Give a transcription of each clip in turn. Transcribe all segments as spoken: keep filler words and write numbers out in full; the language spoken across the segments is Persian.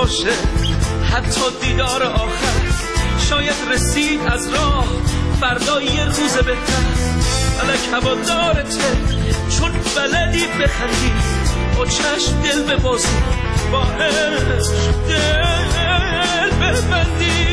باشه، حتی دیدار آخر شاید رسید از راه، فردا یه روز بهتر. فلک هوادارته چون بلدی بخندی، با چشم دل ببازی، با عشق دل ببندی.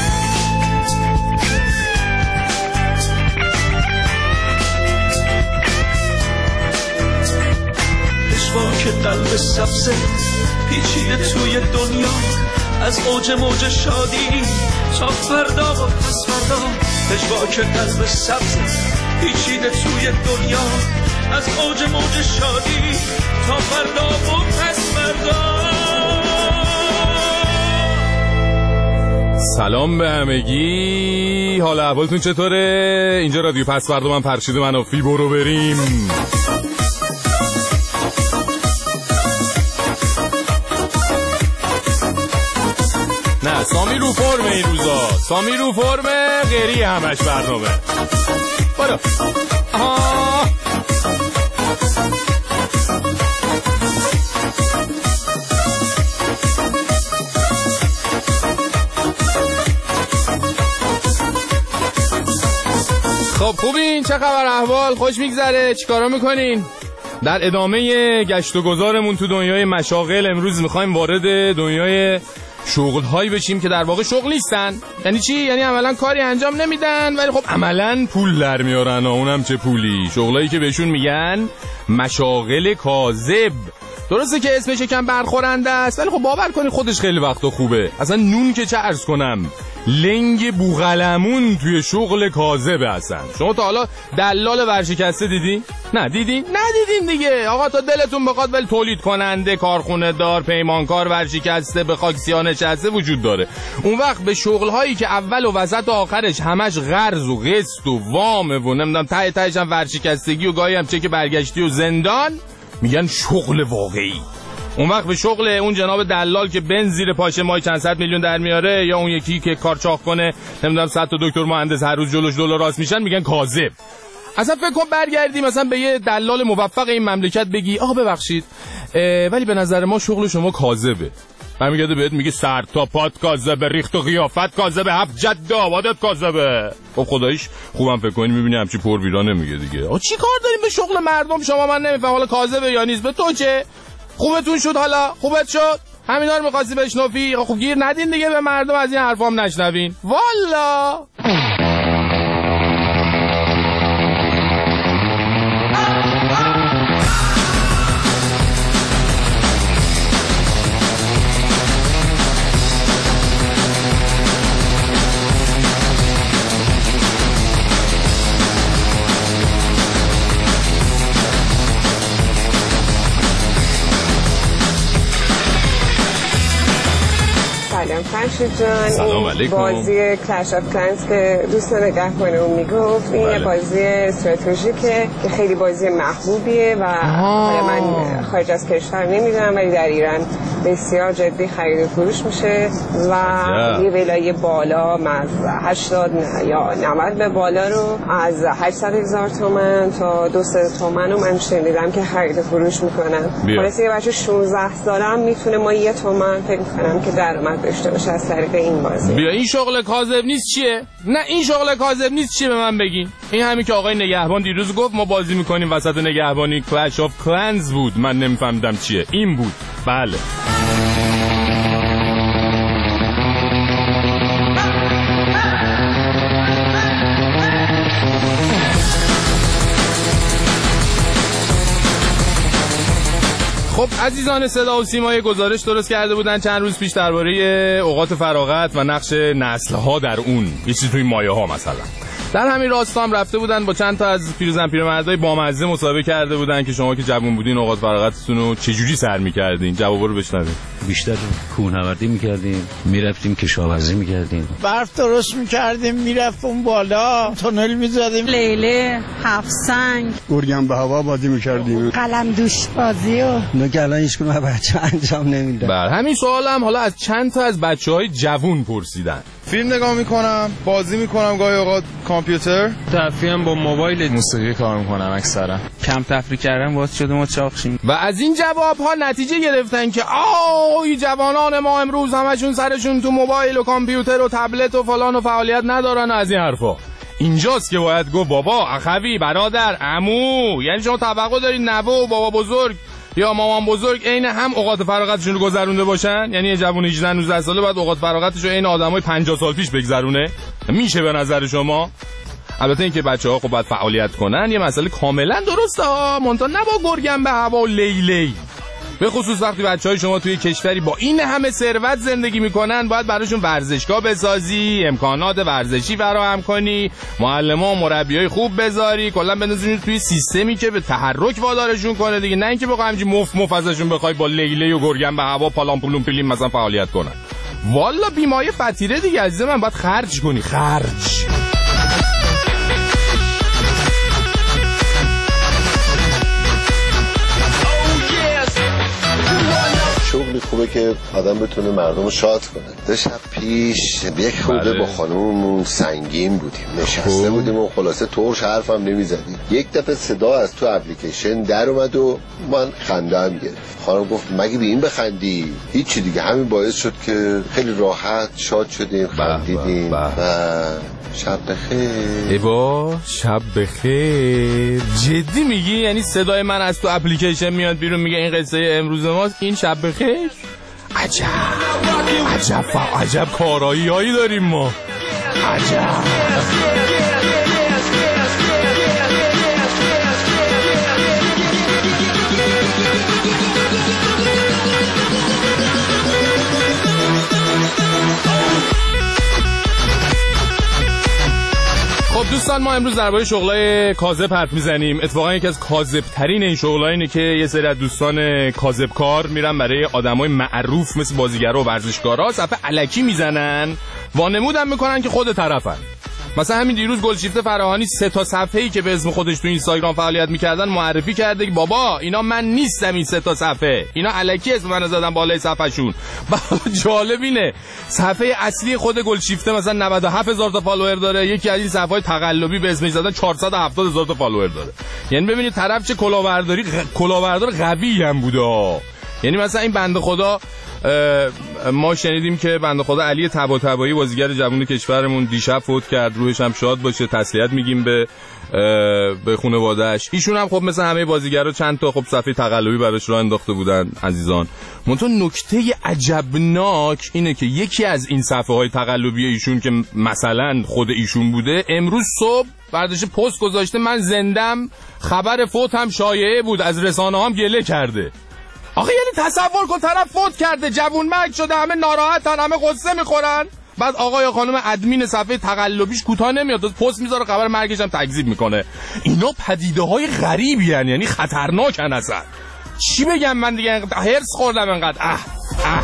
پشواک قلب سبزه پیچیده توی دنیا، از اوج موج شادی تا فردا و پس فردا. پشواک قلب سبزه پیچیده توی دنیا، از اوج موج شادی تا فردا و پس فردا. سلام به همگی، حال احوالتون چطوره؟ اینجا رادیو پس فردا، من فرشید منافی. برو بریم. نه سامی رو فرم این روزا، سامی رو فرم غیری همش برنامه. برو. آها. خب خوبین؟ چه خبر احوال؟ خوش میگذره؟ چیکارا میکنین؟ در ادامه گشت و گذارمون تو دنیای مشاغل امروز میخوایم وارد دنیای شغل هایی بشیم که در واقع شغل نیستن. یعنی چی؟ یعنی عملا کاری انجام نمیدن ولی خب عملا پول در میارن. اونم چه پولی؟ شغلایی که بهشون میگن مشاغل کاذب. درسته که اسمش یکم برخورنده است ولی خب باور کنی خودش خیلی وقتا خوبه. اصلا نون که چه عرض کنم، لنگ بوغلمون توی شغل کاذبه. اصلا شما تا حالا دلال ورشکسته دیدی؟ نه دیدین؟ ندیدین دیگه. آقا تا دلتون بخواد ولی تولید کننده، کارخونه دار، پیمانکار، ورشکسته، به خاکسیا نشسته وجود داره. اون وقت به شغل هایی که اول و وسط و آخرش همش قرض و قسط و وامه و نمیدونم ته تهش هم ورشکستگی و گاهی هم چک برگشتی و زندان میگن شغل واقعی. اون وقت به شغل اون جناب دلال که بنز زیر پاشه مای چند صد میلیون در میاره، یا اون یکی که کارچاق کنه نمیدونم صد تا دکتر مهندس هر روز جلوش دلار راست میشن، میگن کاذب. اصلا فکر کن برگردی مثلا به یه دلال موفق این مملکت بگی آقا ببخشید ولی به نظر ما شغل شما کاذبه. برمیگرده بهت میگه سر تا پات کاذبه، ریخت و قیافت کاذبه، هفت جد آبادت کاذبه. خب خداییش خوبم فکر کنی میبینی همچی پر بیرا نمیگه دیگه. آقا چی کار داریم به شغل مردم شما؟ من نمیفهم حالا کاذبه یا نیست. به تو چه؟ خوبتون شد؟ حالا خوبت شد؟ همینا رو می‌خواستی بشنوی؟ خب گیر ندین دیگه به مردم، از این حرفام نشنوین والا. سلام فرشید جان. سلام علیکم. بازی کلش آف کلنز که دوست نگهبانمون میگفت این یه بازی استراتژیکه که خیلی بازی محبوبیه و حالا من خارج از کشور نمیدونم ولی در ایران بسیار جدی خرید و فروش میشه و یه ولای بالا از هشتاد یا نود به بالا رو از هشتصد هزار تومان تا دویست تومان رو من شنیدم که خرید و فروش میکنن. مثلا یه بچه شانزده ساله هم میتونه ما یه تومان فکر کنم که درآمد داشته باشه از طریق این بازی. بیا این شغل کاذب نیست چیه؟ نه این شغل کاذب نیست چیه به من بگین. این همین که آقای نگهبان دیروز گفت ما بازی میکنیم وسط نگهبانی کلش آف کلنز بود، من نمیفهمیدم چیه. این بود. بله. خب عزیزان صدا و سیمای گزارش درست کرده بودن چند روز پیش درباره اوقات فراغت و نقش نسل‌ها در اون، یه چیزی توی مایه ها مثلا. در همین راستا هم رفته بودن با چند تا از پیرزن پیرمردای بامزه مصاحبه کرده بودن که شما که جوون بودین اوقات فراغتتون رو چجوری سر می‌کردین؟ جوابا رو بشنوید. بیشتر کوهنوردی می‌کردیم، می‌رفتیم کشاورزی می‌کردیم، برف درست می‌کردیم، می‌رفتیم بالا، تونل می‌زدیم، لیله، هفت سنگ، گرگم به هوا بازی می‌کردیم، قلم دوش بازی و نه الان هیچ کدوم بچه‌ها انجام نمیدن. بله همین سوالم حالا از چند تا از بچه‌های جوون پرسیدن. فیلم نگاه میکنم، بازی میکنم، گاهی اوقات کامپیوتر، تفریحم با موبایل، موسیقی کار میکنم اکثرا. کم تفریح کردن واسه شده ما چاق شیم. و از این جواب ها نتیجه گرفتن که آی جوانان ما امروز همشون سرشون تو موبایل و کامپیوتر و تبلت و فلان و فعالیت ندارن و از این حرفا. اینجاست که باید گفت بابا، اخوی، برادر، عمو، یعنی شما توقع دارید نوه و بابا بزرگ یا مامان بزرگ عین هم اوقات فراغتشون رو گذرونده باشن؟ یعنی یه جوون هجده نوزده ساله باید اوقات فراغتش رو عین آدمای پنجاه سال پیش بگذرونه؟ میشه به نظر شما؟ البته اینکه بچه‌ها خب باید فعالیت کنن یه مسئله کاملا درسته ها، منتها نه با گرگم به هوا و لیلی. به خصوص وقتی بچهای شما توی کشوری با این همه ثروت زندگی میکنن، باید براشون ورزشگاه بسازی، امکانات ورزشی فراهم کنی، معلما و مربیای خوب بذاری، کلا بندازونشون توی سیستمی که به تحرک وادارشون کنه دیگه، نه اینکه بخوای همینجوری مف مف ازشون بخوای با لیلی و گرگم به هوا پالام پولون پلیم مثلا فعالیت کنن. والا بیمایه فطیره دیگه عزیز من، باید خرج کنی، خرج. شغلی خوبه که آدم بتونه مردم رو شاد کنه. دو شب پیش یک خورده با خانوممون سنگین بودیم، نشسته بودیم و خلاصه طورش حرفم نمیزدیم. یک دفعه صدا از تو اپلیکیشن در اومد و من خنده‌ام گرفت. خانم گفت مگه به این بخندی؟ هیچی دیگه، همین باعث شد که خیلی راحت شاد شدیم، خندیدیم و شب بخیر. ای با شب بخیر. جدی میگی؟ یعنی صدای من از تو اپلیکیشن میاد بیرون میگه این قصه امروز ماست، این شب بخیر؟ عجب عجب عجب کارایی هایی داریم ما. عجب. خب دوستان، ما امروز درباره شغلای کاذب حرف میزنیم. اتفاقا یکی از کاذب‌ترین این شغل‌ها اینه که یه سری از دوستان کاذبکار میرن برای آدمای معروف مثل بازیگرا و ورزشکارا صفحه الکی میزنن، وانمودم میکنن که خود طرفن. مثلا همین دیروز گلشیفته فراهانی سه تا صفحه‌ای که به اسم خودش تو اینستاگرام فعالیت میکردن معرفی کرده که بابا اینا من نیستم، این سه تا صفحه اینا الکی اسم من زدن بالای صفحه‌شون. جالب اینه صفحه اصلی خود گلشیفته مثلا نود و هفت هزار تا فالوور داره، یکی از این صفحه‌های تقلبی به اسمش زدن چهارصد و هفتاد هزار تا فالوور داره. یعنی ببینید طرف چه کلاهبرداری کلاهبردار قوی هم بوده. یعنی مثلا این بنده خدا، ما شنیدیم که بنده خدا علی طباطبایی بازیگر جوان کشورمون دیشب فوت کرد، روحش هم شاد باشه، تسلیت میگیم به به خانواده‌اش. ایشون هم خب مثل همه بازیگرا چند تا خب صفحه تقلبی براش راه انداخته بودن عزیزان. منتها نکته عجبناک اینه که یکی از این صفحه‌های تقلبی ایشون که مثلا خود ایشون بوده، امروز صبح برداشت پست گذاشته من زندم، خبر فوتم شایعه بود، از رسانه‌ها هم گله کرده. آخه یعنی تصور کن طرف فوت کرده، جوون مرگ شده، همه ناراحتن، همه قصه میخورن، بعد آقا یا خانم ادمین صفحه تقلبیش کوتاه نمیاد، پست میذاره خبر مرگش هم تکذیب میکنه. اینا پدیده های غریبی هن، یعنی خطرناکن اصلا. چی بگم من دیگه، هرس خوردم انقدر. اه اه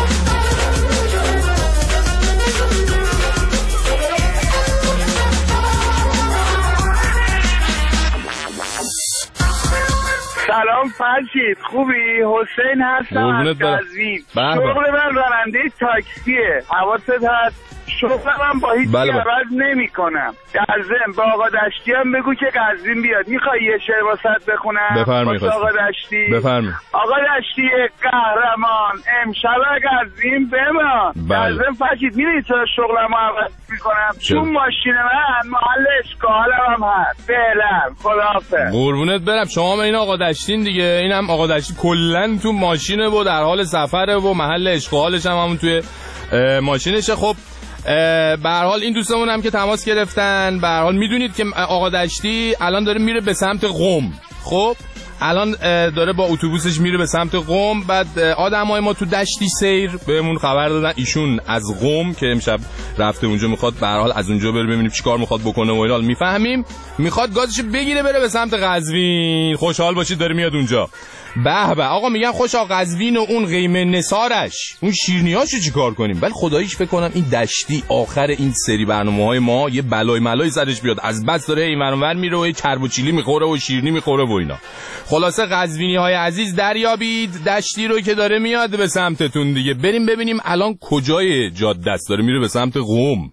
سلام فرشید، خوبی؟ حسین هستم از قزوین. شغل من راننده تاکسیه. حواست هست شغل من با هیچ بله عوض نمی کنم. در ضمن با آقا دشتی هم بگو که قزوین بیاد. میخوای یه شعر واسط بخونم؟ بفرمایید آقا دشتی. بفرمایید. آقا دشتی قهرمان امشب قزوین بمان. در ضمن فرشید میدونی چرا شغلمو عوض میکنم؟ چون ماشین من محل اشغالم هم هست. فعلا خداحافظ. قربونت برم، شما من این آقا دشتین دیگه. اینم آقا دشتی کلا تو ماشینه و در حال سفره و محل اشغالش هم همون توی ماشینشه. خب به هر حال این دوستمون هم که تماس گرفتن، به هر حال میدونید که آقا دشتی الان داره میره به سمت قم. خب الان داره با اتوبوسش میره به سمت قم. بعد آدمای ما تو دشتی سیر بهمون خبر دادن ایشون از قم که امشب رفته اونجا، میخواد به هر حال از اونجا بره ببینیم چیکار میخواد بکنه و اینا. میفهمیم میخواد گازشو بگیره بره به سمت قزوین. خوشحال باشید داره میاد اونجا. به به آقا میگن خوشا قزوین و اون قیمه نثارش، اون شیرنیاشو چیکار کنیم؟ ولی خداییش فکر کنم این دشتی آخر این سری برنامه‌های ما یه بلای ملای سرش بیاد، از بس داره این ور اون ور میره و یه کرب و چیلی میخوره و شیرنی میخوره و اینا. خلاصه قزوینی های عزیز دریابید دشتی رو که داره میاد به سمتتون دیگه. بریم ببینیم الان کجای جاده است، داره میره به سمت قم.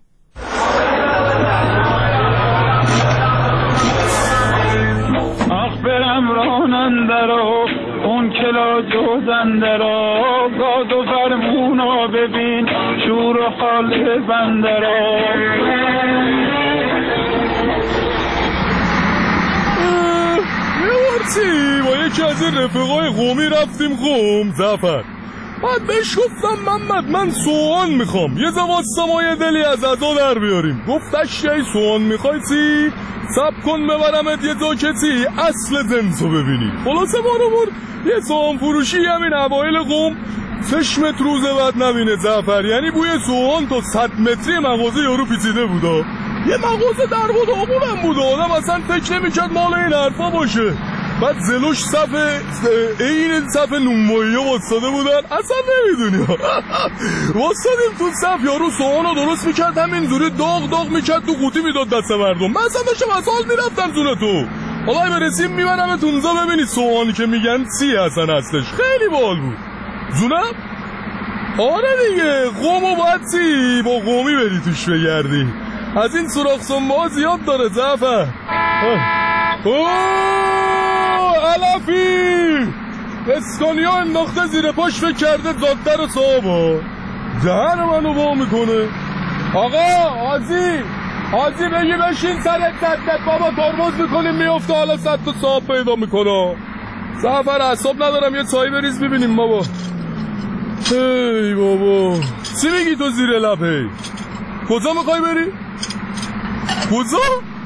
آخ برم رانندرا اون کلا جوزندرا گاد و فرمونا ببین شور و حال بندرا. یه با یکی از این رفقای قومی رفتیم قم زفر. بعد بهش گفتم محمد من سوهان میخوام، یه زواست ما یه دلی از ازا در بیاریم. گفتش یه سوهان میخوای چی؟ سب کن ببرمت یه جاکتی اصل زنسو ببینی. خلاصه ما رو بر یه سوهان فروشی همین اوایل قم. سش متر روزه بعد نبینه زفر، یعنی بوی سوهان تا صد متری مغازه یارو پیچیده بودا. یه مغازه در بود آقونم بود، آدم اصلا فکر نمیکرد مال این حرفا باشه. بعد زلوش صف این صف نونوایی ها واسطاده بودن، اصلا نمیدونی واسطادیم تو صف، یارو سوهانو درست میکرد همینجوری داغ داغ میکرد تو قوطی میداد دست مردم. من اصلا داشتم از حال میرفتم زونه تو. حالا برسیم میبرم تونزا ببینی سوهانی که میگن چی اصلا هستش. خیلی باحال بود زونم. آره دیگه قومو باید چی با قومی بری توش بگردی. از این سراخ سنبا زیاد داره زفر. اوه علفی اسکانیا انداخته زیر پاش فکر کرده زادتر و صاحبا دهن منو با میکنه. آقا حاجی حاجی بگی بشین سرت صدت بابا ترمز میکنیم میفته، حالا صد تا صاحب پیدا میکنه. زفر اعصاب ندارم یه چای بریز ببینیم بابا. هی بابا چی میگی تو زیر لبه؟ کجا میخوای بری؟ کجا؟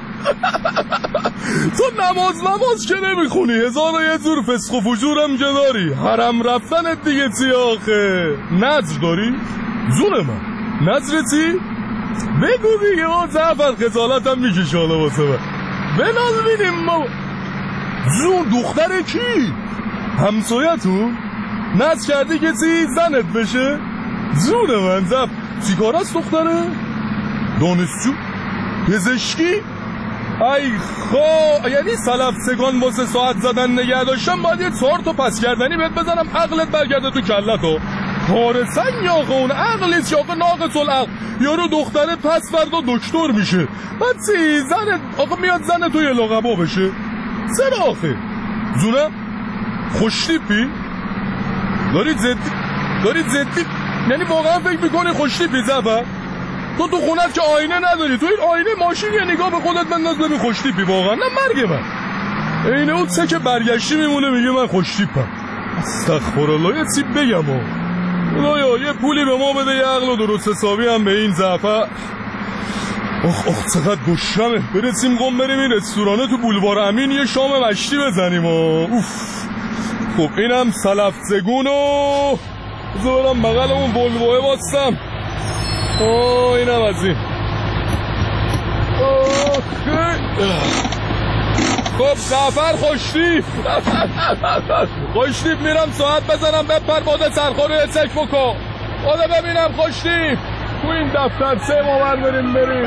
تو نماز نماز که نمیخونی، هزار و یه زور فسق و فجورم که داری. حرم رفتنت دیگه چی آخه؟ نظر داری؟ زون من نظر چی؟ بگو دیگه ما زفر خجالتم میکشه حالا واسه من. بنال بینیم ما زون دختر کی؟ همسایتون؟ نظر کردی که چی؟ زنت بشه؟ زون من زفر چی کار است دختره؟ دانشجو؟ پزشکی؟ ای خوا یعنی سلف سگان واسه ساعت زدن نگه داشتم باید یه چهار تا پس کردنی بهت بزنم عقلت برگرده تو کلتو. کارسن یا آقا اون عقلیست یا آقا ناقص العقل. یارو دختره پس فردا دکتر میشه، بعد سی زن آقا میاد زن تو یه لقبا بشه. سر آخه زونم خوشتیپی؟ دارید زدی دارید زدی یعنی واقعا فکر میکنی خوشتیپی زفر؟ تو تو خونت که آینه نداری، تو این آینه ماشین یه نگاه به خودت بنداز ببین خوشتیپی واقعا. نه مرگ من اینه اون سه که برگشتی میمونه میگه من خوشتیپم. استغفرالله یه چی بگم ها خدایا یه پولی به ما بده یه عقل و درست حسابی هم به این زفر. اخ اخ چقدر گشنمه. برسیم قم بریم این رستورانه تو بولوار امین یه شام مشتی بزنیم ها. اوف خب اینم سلف زگون و بذار برم بغل اون ولوه باستم. اوه اینم از این. خب زفر خوشتیپ خوشتیپ میرم ساعت بزنم بپر باده سرخور یه چک بکن باده ببینم خوشتیپ تو این دفتر سه ما بر بریم بریم.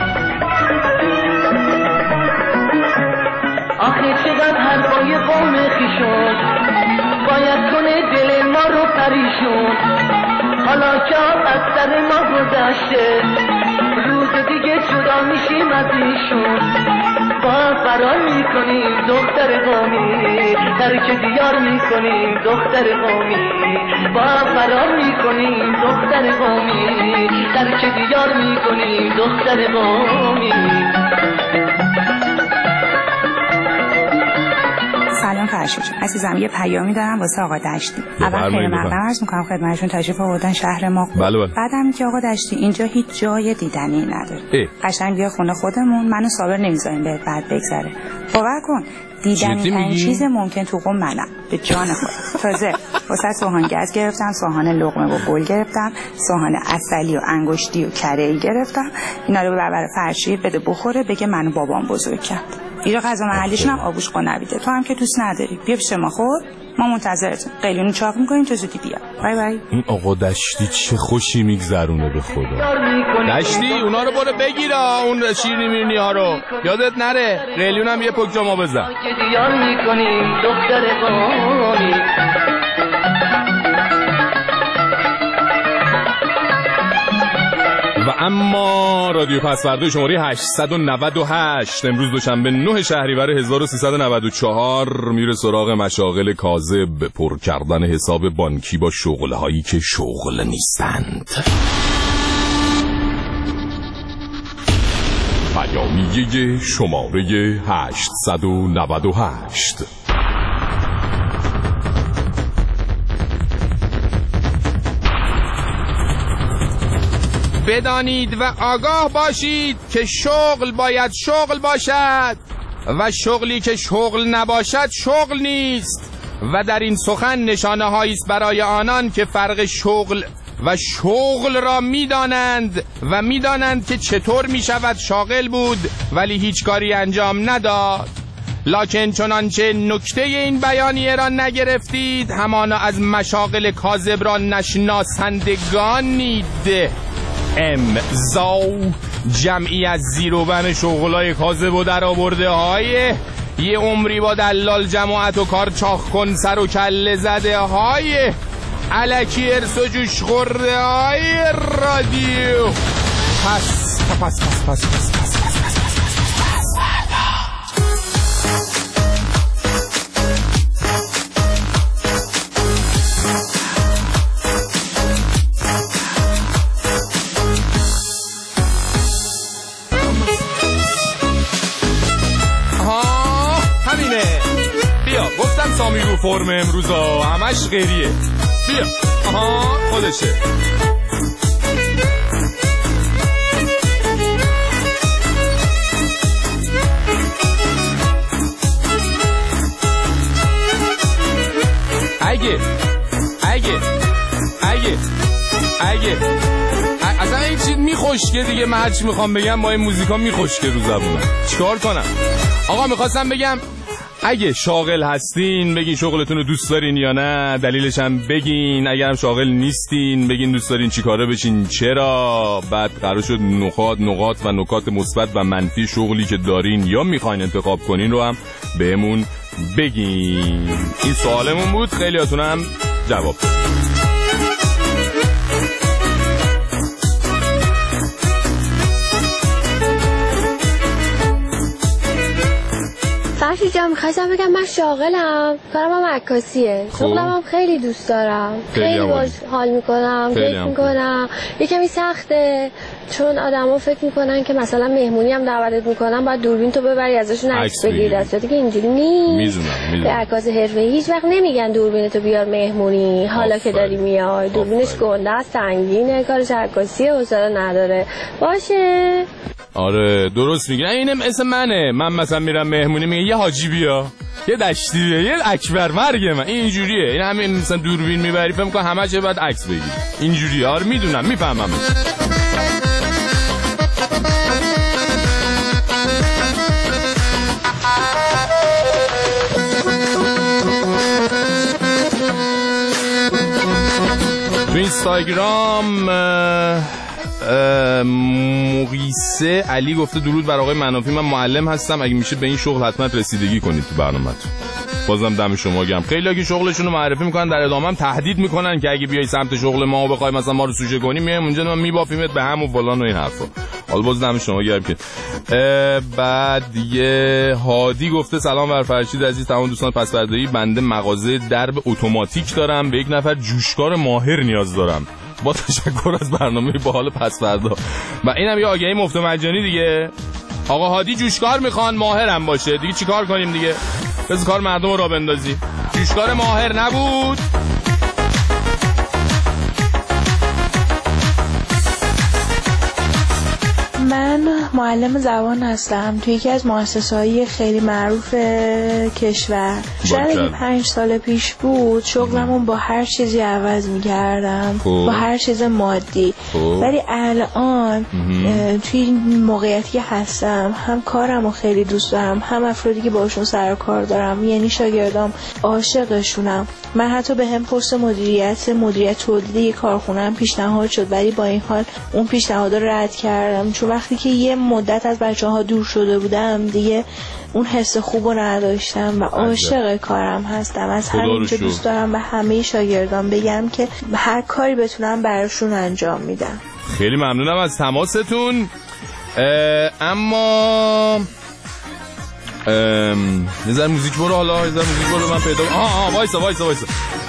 آخه چقدر حرفای قوم خیشون باید کنه دل ما رو پریشون. حالا که از سر ما گذشته روز دیگه جدا میشیم از ایشون. با فرار میکنیم دختر قومی ترک دیار میکنیم دختر قومی. با فرار میکنیم دختر قومی ترک دیار میکنیم دختر قومی. سلام فرشید جون عزیزم، یه پیامی دارم واسه آقا دشتی. اول خیلی مقدم عرض میکنم خدمتشون تشریف آوردن شهر ما. بله بله. بعدم که آقا دشتی اینجا هیچ جای دیدنی نداره. قشنگ بیا خونه خودمون، منو صابر نمیذاریم بهت بعد بگذره. باور کن دیدنی ترین چیز ممکن تو قم منم به جان خود. تازه واسه سوهان گز گرفتم، سوهان لقمه و گل گرفتم، سوهان عسلی و انگشتی و کره‌ای گرفتم. اینا رو به بربر فرشید بده بخوره بگه منو بابام بزرگ کرد. اینجا غذا محلیشون هم آبوش قنبیده. تو هم که دوست نداری بیا پیش ما. خب ما منتظرتون. قلیون چاق میکنیم تو زودی بیا. بای بای. این آقا دشتی چه خوشی میگذرونه به خدا. دشتی اونا رو برو بگیرا، اون شیرینی میرنی ها رو یادت نره. قلیون هم یه پک جا ما بزن. و اما رادیو پسورده شماره هشتصد و نود و هشت امروز دوشنبه نه شهریور هزار و سیصد و نود و چهار میره سراغ مشاغل کاذب، پر کردن حساب بانکی با شغلهایی که شغل نیستند. پیامیه شماره هشتصد و نود و هشت. بدانید و آگاه باشید که شغل باید شغل باشد و شغلی که شغل نباشد شغل نیست و در این سخن نشانه هایی است برای آنان که فرق شغل و شغل را میدانند و میدانند که چطور میشود شاغل بود ولی هیچ کاری انجام نداد. لکن چنانچه نکته این بیانیه را نگرفتید همانا از مشاغل کاذب را نشناسندگانید. امضا جمعی از زیروبن شغلای کاذب و در آورده های یه عمری با دلال جماعت و کار چاخ کن سر و کله زده های الکی ارس و جوش خورده های رادیو پس پس پس پس پس پس پس پس سامی رو فرم امروزا همش غیریه. بیا آها خودشه. اگه اگه اگه اگه اصلا این چیز میخوشگه دیگه. من هرچی میخوام بگم با این موزیکا میخوشگه رو زبونم. چیکار کنم آقا؟ میخواستم بگم اگه شاغل هستین بگین شغلتون رو دوست دارین یا نه، دلیلش هم بگین. اگرم شاغل نیستین بگین دوست دارین چی کاره بشین، چرا. بعد قرار شد نقاط نقاط و نکات مثبت و منفی شغلی که دارین یا میخواین انتخاب کنین رو هم بهمون بگین. این سوالمون بود، خیلیاتون هم جواب. فرشی جان میخواستم بگم من شاغلم، کارم هم عکاسیه. شغلم هم خیلی دوست دارم، خیلی باش حال میکنم، فکر میکنم. یه کمی سخته چون آدم ها فکر میکنن که مثلا مهمونی هم دعوتت میکنن باید دوربین تو ببری ازشون عکس بگیری، در صورتی که اینجوری نیست. به عکاس حرفه‌ای هیچ وقت نمیگن دوربین تو بیار مهمونی حالا که داری میای. دوربینش گنده است، سنگینه، کارش عکاسیه، حوصله نداره. باشه آره درست میگه. اینم اسم منه. من مثلا میرم مهمونی میگه یه حاجی بیا، یه دشتی بیا، یه اکبر مرگ من. اینجوریه. این همین مثلا دوربین میبری فهم کن همه چه باید عکس بگیری. اینجوریه. آره میدونم، میفهمم. تو اینستاگرام مقیسه علی گفته درود بر آقای منافی، من معلم هستم، اگه میشه به این شغل حتما رسیدگی کنید تو برنامه‌تون. بازم دم شما گرم. خیلی که شغلشون رو معرفی میکنن در ادامه هم تهدید میکنن که اگه بیای سمت شغل ما و بخوای مثلا ما رو سوژه کنی میایم اونجا ما میبافیمت به هم و فلان و این حرفا. حالا باز دم شما گرم که بعد یه هادی گفته سلام بر فرشید عزیز، تمام دوستان پسورده‌ای، بنده مغازه درب اتوماتیک دارم، به یک نفر جوشکار ماهر نیاز دارم. با تشکر از برنامه باحال پسوردا. و اینم یه آگهی مفت مجانی دیگه. آقا هادی جوشکار میخوان، ماهرم باشه دیگه. چیکار کنیم دیگه؟ بذار کار مردم رو را بندازی. جوشکار ماهر نبود. من معلم زبان هستم توی یکی از مؤسسه‌های خیلی معروف کشور. شاید پنج سال پیش بود شغلمون با هر چیزی عوض می‌کردم، با هر چیز مادی. ولی الان توی این موقعیتی که هستم هم کارمو خیلی دوست دارم، هم افرادی که باشون سر و کار دارم، یعنی شاگردام، عاشقشونم. من حتی به هم پست مدیریت مدیریت تولیدی کارخونه‌ام پیشنهاد شد، ولی با این حال اون پیشنهاد رو رد کردم، چون وقتی که یه مدت از بچه‌ها دور شده بودم دیگه اون حس خوب رو نداشتم و عاشق کارم هستم. از همینجا دوست دارم به همه شاگردان بگم که هر کاری بتونم براشون انجام میدم. خیلی ممنونم از تماستون. اما نظر موزیک برو، حالا نظر موزیک برو من پیدا آه آه وایسا وایسا وایسا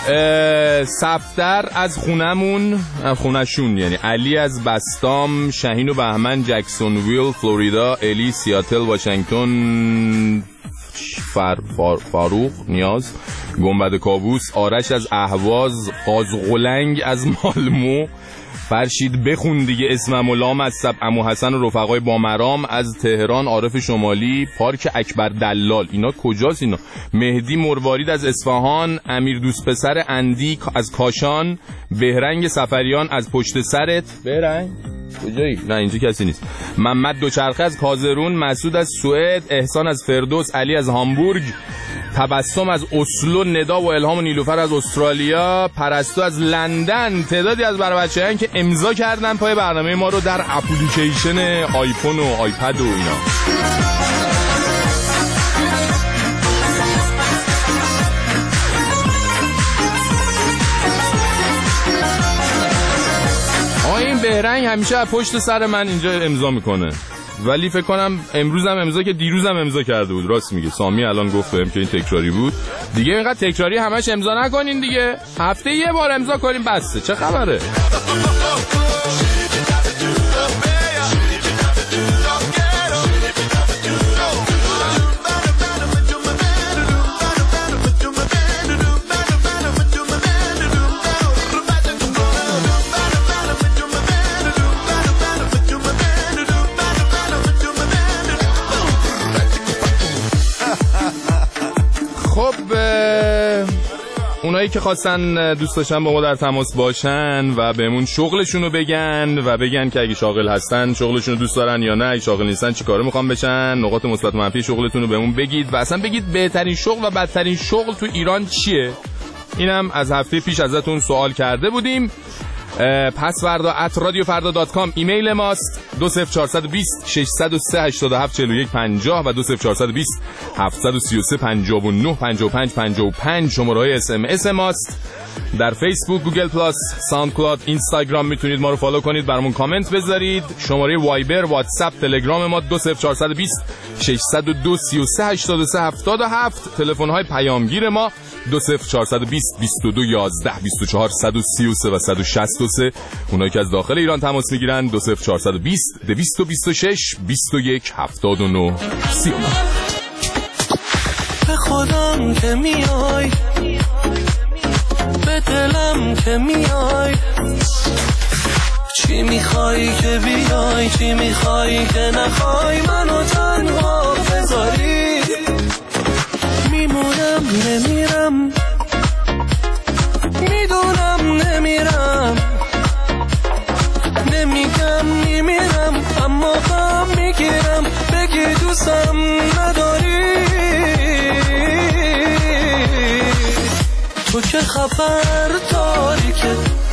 صفتر از خونمون، خونشون یعنی علی از بستام، شهین و بهمن جکسون ویل فلوریدا، الی سیاتل واشنگتن، فر فار فاروق نیاز گنبد کابوس، آرش از اهواز، قازقلنگ از مالمو، فرشید بخون دیگه اسمم و لام از سب، عمو حسن و رفقای بامرام از تهران، عارف شمالی، پارک اکبر دلال، اینا کجاست اینا؟ مهدی مروارید از اصفهان، امیر دوست پسر اندی از کاشان، بهرنگ سفریان از پشت سرت. بهرنگ کجایی؟ نه اینجا کسی نیست. محمد دوچرخه از کازرون، مسعود از سوئد، احسان از فردوس، علی از هامبورگ، تبسم از اسلو، ندا و الهام و نیلوفر از استرالیا، پرستو از لندن. تعدادی از برای بچه‌ها که امضا کردن پای برنامه ما رو در اپلیکیشن آیفون و آیپد و اینا. آقا این بهرنگ همیشه از پشت سر من اینجا امضا میکنه، ولی فکر کنم امروز هم امضا که دیروز هم امضا کرده بود. راست میگه سامی الان گفت بهم که این تکراری بود. دیگه اینقدر تکراری همش امضا نکنین دیگه، هفته یه بار امضا کنین بسه. چه خبره؟ اونایی که خواستن دوست داشتن با ما در تماس باشن و بهمون شغلشونو بگن و بگن که اگه شاغل هستن شغلشونو دوست دارن یا نه، اگه شاغل نیستن چی کاره میخوان بشن، نقاط مثبت و منفی شغلتونو بهمون بگید و اصلا بگید بهترین شغل و بدترین شغل تو ایران چیه. اینم از هفته پیش ازتون سوال کرده بودیم. پس فردا ات رادیو فردا دات کام ایمیل ماست. دو صفر چهارصد و بیست ششصد و سه هشتاد و هفت چهل و یک پنجاه و دو صفر چهارصد و بیست هفتصد و سی و سه پنجاه و نه پنجاه و پنج پنجاه و پنج شماره های اس ام اس ماست. در فیسبوک، گوگل پلاس، ساوند کلاود، اینستاگرام میتونید ما رو فالو کنید، برامون کامنت بذارید. شماره وایبر، واتساپ، تلگرام ما دو صفر چهارصد و بیست ششصد و دو سی و سه هشتاد و سه هفتاد و هفت. تلفن های پیامگیر ما دو صفر چهارصد و بیست بیست و دو یازده بیست و چهار صد و سی و سه و صد و شصت و سه. اونایی که از داخل ایران تماس میگیرن دو صفر چهارصد و بیست دویست و بیست و شش بیست و یک هفتاد و نه سی و نه. به خودم که میای، به دلم که میای، چی میخوای که بیای، چی میخوای که نخوای منو تنها بذاری. میمونم نمیرم، میدونم نمیرم، نمیگم میمیرم، اما غم میگیرم بگی دوستم نداری. تو که خبر داری که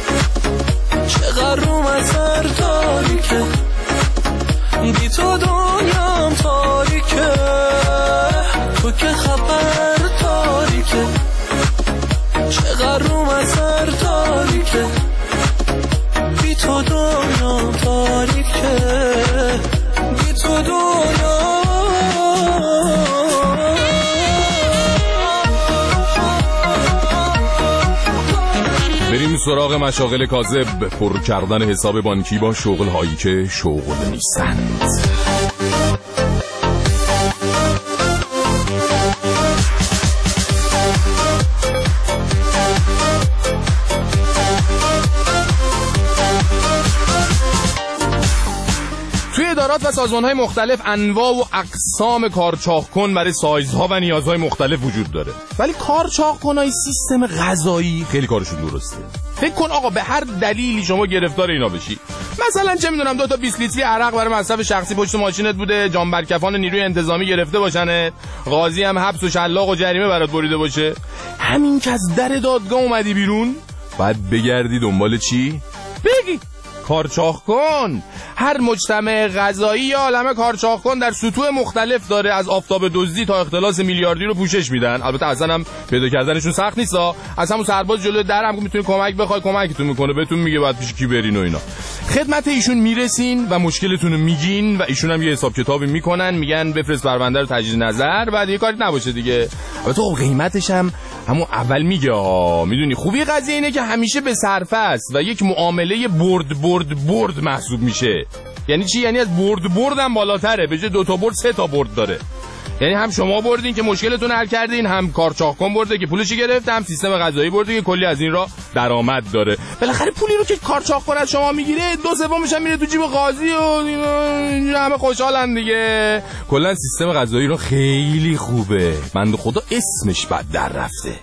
چقدر روم اثر داری که بی تو دنیام تاریکه. تو که خبر داری که چقدر روم اثر داری که بی تو دنیام تاریکه، بی تو دنیام. بریم سراغ مشاغل کاذب، پر کردن حساب بانکی با شغل هایی که شغل نیستند. وزارات و سازمان‌های مختلف انواع و اقسام کارچاق‌کن برای سایزها و نیازهای مختلف وجود داره. ولی کارچاق‌کنای سیستم غذایی خیلی کارشون درسته. فکر کن آقا به هر دلیلی شما گرفتار اینا بشی. مثلا چه میدونم دو تا بیست لیتری عرق برای مصرف شخصی پشت ماشینت بوده، جانبرکفان نیروی انتظامی گرفته باشنت، قاضی هم حبس و شلاق و جریمه برات بریده باشه، همین که از در دادگاه اومدی بیرون بعد بگردی دنبال چی؟ بگی کارچاق‌کن. هر مجتمع غذایی یا عالمه کارچاق‌کن در سطوح مختلف داره، از آفتاب دزدی تا اختلاس میلیاردی رو پوشش میدن. البته اصلا هم پیدا کردنشون سخت نیستا، از همون سرباز جلوی در هم میتونی کمک بخوای کمکتون میکنه، بهتون میگه بعد پیش کی برین و اینا. خدمت ایشون میرسین و مشکلتون رو میگین و ایشون هم یه حساب کتابی میکنن، میگن بفرست پرونده رو تجدید نظر، بعد یه کاری نباشه دیگه. البته خب قیمتش هم همون اول میگه ها. میدونی خوبی قضیه اینه که همیشه به صرفه است و یک معامله برد برد برد محسوب میشه. یعنی چی؟ یعنی از برد برد هم بالاتره، به جای دو تا برد سه تا برد داره. یعنی هم شما بردین که مشکلتون حل کردین، هم کارچاق‌کن برده که پولش گرفت، هم سیستم غذایی برده که کلی از این را درآمد داره. بالاخره پولی رو که کارچاق‌کن از شما میگیره دو سومش هم میره تو جیب قاضی و اینا، همه خوشحالن دیگه. کلا سیستم غذایی رو خیلی خوبه. بنده خدا اسمش بد در رفته.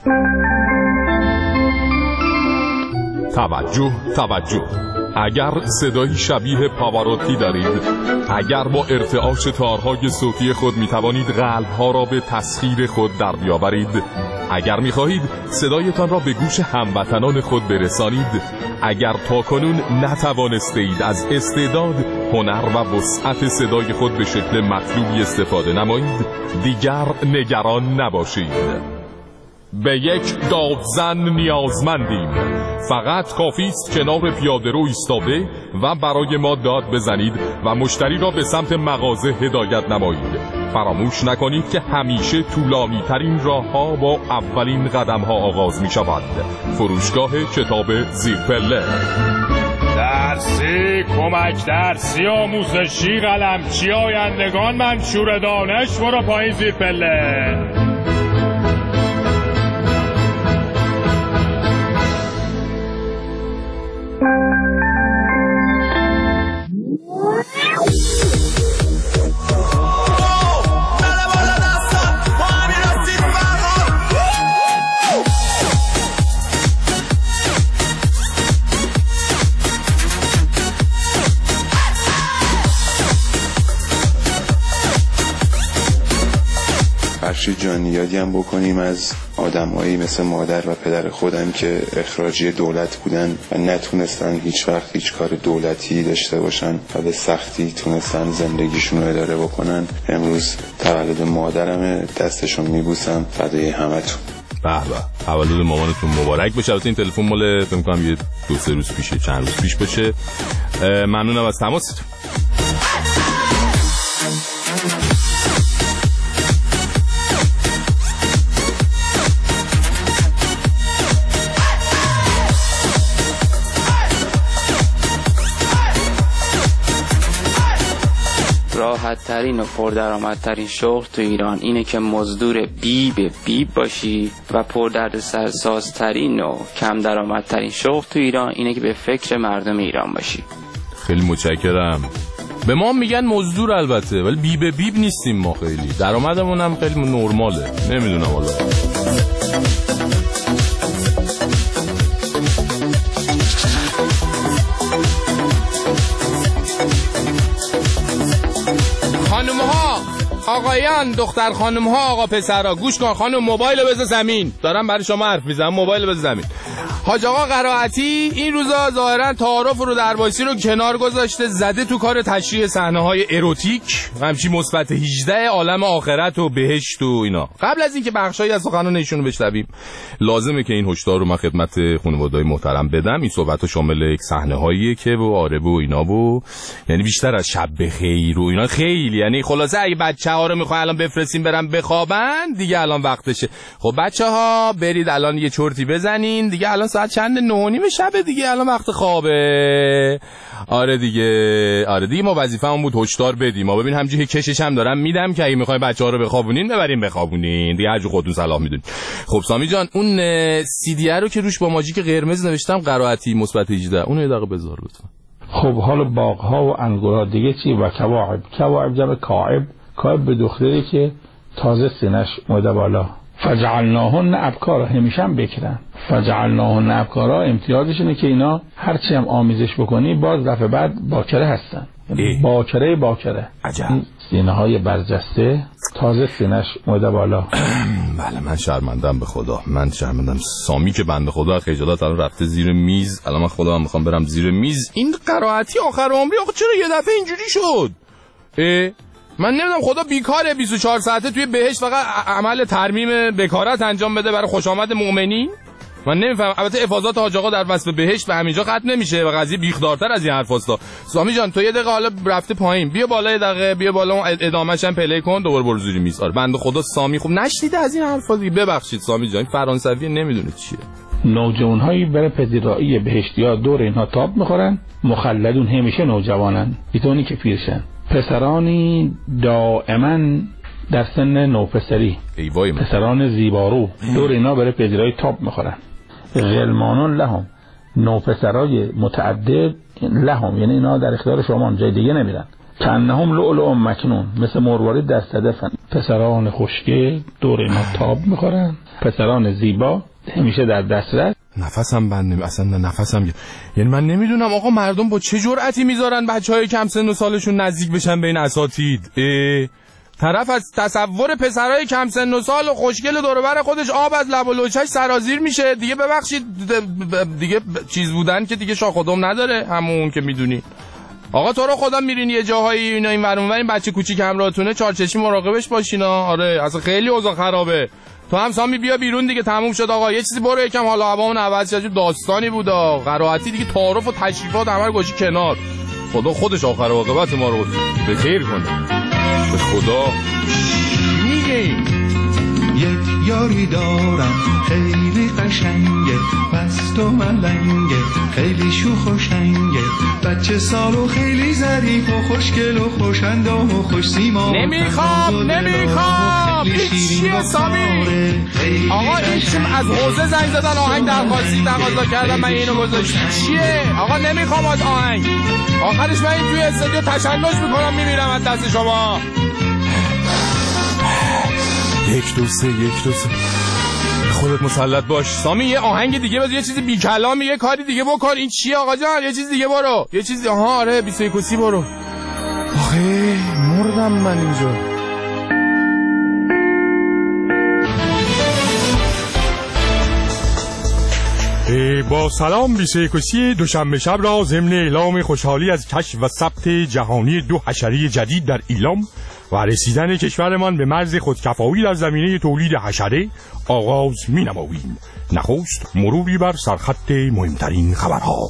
توجه توجه، اگر صدایی شبیه پاواروتی دارید، اگر با ارتعاش تارهای صوتی خود میتوانید قلبها را به تسخیر خود در بیاورید، اگر میخواهید صدایتان را به گوش هموطنان خود برسانید، اگر تاکنون نتوانستید از استعداد، هنر و وسعت صدای خود به شکل مطلوبی استفاده نمایید، دیگر نگران نباشید. به یک دادزن نیازمندیم. فقط کافی است کنار پیاده رو ایستاده و برای ما داد بزنید و مشتری را به سمت مغازه هدایت نمایید. فراموش نکنید که همیشه طولانی ترین راه ها با اولین قدم ها آغاز می شود. فروشگاه کتاب زیرپله. درسی، کمک درسی، آموزشی، قلمچی، آیندگان، منشور دانش، برو پایین زیرپله. فرشید جان، یادی هم بکنیم از آدمایی مثل مادر و پدر خودم که اخراجی دولت بودن و نتونستن هیچ وقت هیچ کار دولتی داشته باشن و به سختی تونستن زندگیشون رو اداره بکنن. امروز تولد مادرمه، دستشون میبوسم، فدای همتون. به به، تولد مامانتون مبارک باشه. البته این تلفن مال فکر کنم یه دو سه روز پیشه، چند روز پیش باشه. ممنونم از تماستون. راحت ترین و پردرآمدترین شغل تو ایران اینه که مزدور بی به بی باشی و پردردسرسازترین و کم درآمدترین شغل تو ایران اینه که به فکر مردم ایران باشی. خیلی متشکرم. به ما میگن مزدور البته، ولی بی به بی نیستیم ما، خیلی درآمدمون هم خیلی نرماله. نمیدونم حالا. خانم‌ها، آقایان، دختر خانم‌ها، آقا پسرها، گوش کن. خانم موبایل رو بذار زمین، دارم برای شما حرف میزنم. موبایل رو بذار زمین. حاج آقا قرائتی این روزا ظاهرا تعارف رو دربایسی رو کنار گذاشته، زده تو کار تشریح صحنه‌های اروتیک، همچی مثبت هجده عالم آخرت و بهشت و اینا. قبل از اینکه بخشایی از سخنان ایشون رو بشنویم، لازمه که این هشدار رو من خدمت خانواده‌های محترم بدم. این صحبت‌ها شامل یک صحنه‌هاییه که و آره و اینا و یعنی بیشتر از شب بخیر و اینا، خیلی یعنی خلاصه اگه بچه‌ها رو می‌خوای الان بفرستین برن بخوابن، دیگه الان وقتشه. خب بچه‌ها برید الان یه چرتی بزنین دیگه، الان ساعت چند؟ نه و نیم شب دیگه، الان وقت خوابه. آره دیگه، آره دیگه، ما وظیفه‌مون بود هشدار بدیم. ما ببین همینجوری کشش هم دارم میدم که اگه می‌خواید بچه‌ها رو بخوابونین ببرین بخوابونین دیگه، هر جو خودتون صلاح میدونید. خب سامی جان، اون سی دی رو که روش با ماژیک قرمز نوشتم قرائتی مثبت هجده، اونو یه دقیقه بذار لطفا. خب حالا باغ‌ها و انگورها دیگه چی؟ و کواعب. کواعب جمع کاعب. کاعب به دختری که تازه سینش اومده بالا. فجعلناهن ابکارا، همیشه هم بکرن. فجعلناهن ابکارا امتیازش اینه که اینا هرچی هم آمیزش بکنی باز دفعه بعد باکره هستن. باکره باکره. عجب. سینه های برجسته تازه سینش اومده بالا. بله من شرمندم به خدا، من شرمندم. سامی که بنده خدا خجالت الان رفته زیر میز. الان من خودم میخوام برم زیر میز. این قرائتی آخر عمری آخه چرا یه دفعه اینجوری شد؟ اه؟ من نمیدونم خدا بیکاره بیست و چهار ساعته توی بهشت فقط عمل ترمیم بکارت انجام بده برای خوش آمد مؤمنین؟ من نمیفهم. البته افاضات حاج آقا در وصف بهشت به همینجا ختم نمیشه و قضیه بیخدارتر از این حرفاستا. سامی جان تو یه دقیقه حالا رفته پایین، بیا بالا یه دقیقه، بیا بالا ادامه‌ش هم پلی کن، دوباره برو زیر میز. آره بنده خدا سامی خوب نشنیده از این حرفا دیگه. ببخشید سامی جان فرانسوی نمیدونه چیه. نوجوان‌هایی برای پذیرایی بهشتی‌ها دور اینها تاب می‌خورن، مخلدون همیشه نوجوانن بدونی که پیرشن. پسرانی دائما در سن نوپسری، پسران زیبارو دور اینا برای پذیرایی تاب می‌خورن. غلمانون لهم، نوپسرای متعدد لهم، یعنی اینا در اختیار شما، جای دیگه نمیرن. کانهم لؤلؤ مکنون، مثل مروارید در صدفن. پسران خوشگل دور اینا تاب می‌خورن، پسران زیبا همیشه در دسترس. نفسم بند نمی اصلا نفسم گ... یعنی من نمیدونم آقا مردم با چه جرأتی میذارن بچهای کم سن و سالشون نزدیک بشن به این اساتید. طرف از تصور پسرای کم سن و سال و خوشگل و دور و بر خودش آب از لب و لوچش سرازیر میشه دیگه. ببخشید دیگه چیز بودن که دیگه شاخ و دم نداره، همون که میدونی. آقا تو رو خدا میرین یه جاهایی اینا این ور اون ور این بچه کوچیک همراهتونه چارچشمی مراقبش باشینا. آره اصلا خیلی اوضاع خرابه. تو هم سامی بیا بیرون دیگه، تموم شد آقا. یه چیزی برو یکم حالا هوامون عوض شه. داستانی بود قرائتی دیگه، تعارف و تشریفات همه رو گوشی کنار. خدا خودش آخر عاقبت ما رو به خیر کنه. به خدا میگه یک یاری دارم خیلی قشنگه، پس تو ملنگه، خیلی شوخ و شنگه، بچه سال و خیلی ظریف و خوشگل و خوشندام و خوش سیما. نمیخوام نمیخوام چیه سامی؟ آقا این چیم از حوزه زنگ زدن آهنگ درخواستی تقاضا کردم من اینو گذاشتم. چیه؟ آقا نمیخوام از آهنگ. آخرش من این توی استودیو تشنج میکنم میمیرم از دست شما. یک دو سه یک دو سه خودت مسلط باش. سامی یه آهنگ دیگه بذار، یه چیزی بی کلامی، یه کاری دیگه بکن. این چیه آقا جان؟ یه چیز دیگه برو، یه چیز. آها آره بیست و یک و سی برو. آخه مردم من اینجا. با سلام بیست و یک و سی دوشنبه شب را ضمن اعلام خوشحالی از کشف و ثبت جهانی دو حشره جدید در ایلام و رسیدن کشورمان به مرز خودکفایی در زمینه تولید حشره آغاز می نماییم. نخست مروری بر سرخط مهمترین خبرها.